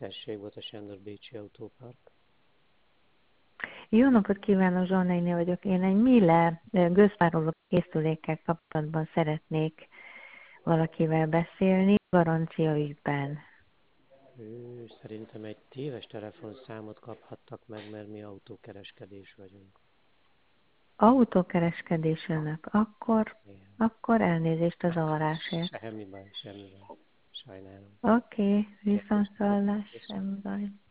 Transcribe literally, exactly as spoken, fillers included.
Tessék, Botos Sándor, Bécsi Autópark. Jó napot kívánok, Zsolnainé vagyok. Én egy Miele gőzpároló készülékkel kapcsolatban szeretnék valakivel beszélni, garancia ügyben. Ő, szerintem egy téves telefonszámot kaphattak meg, mert mi autókereskedés vagyunk. Autókereskedés önök, akkor, Igen. akkor elnézést a zavarásért. Semmi baj, semmi baj. Sajnálom. Oké, okay, Kérdést viszontlátás, kérdés. semmi baj.